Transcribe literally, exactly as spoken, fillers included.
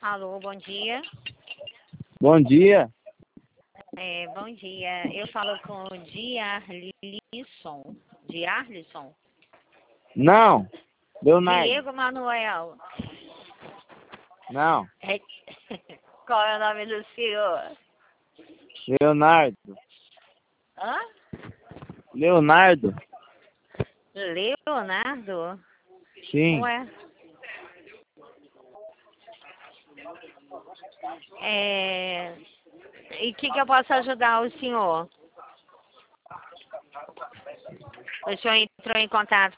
Alô, bom dia. Bom dia. É, bom dia. Eu falo com o Diarlisson. Diarlisson? Não, Leonardo. Diego Manuel. Não, É, qual é o nome do senhor? Leonardo. Hã? Leonardo. Leonardo? Sim. Ué? É... E o que, que eu posso ajudar o senhor? O senhor entrou em contato